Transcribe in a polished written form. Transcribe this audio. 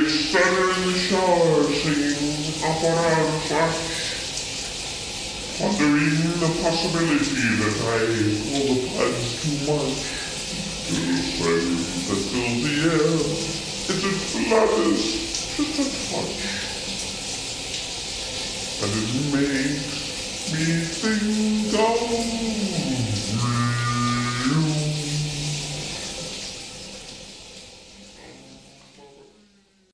stutter in the shower, singing up or out of touch, pondering the possibility that I call the plans too much. The silence that fills the air, is it flutters just a touch, and it makes me think of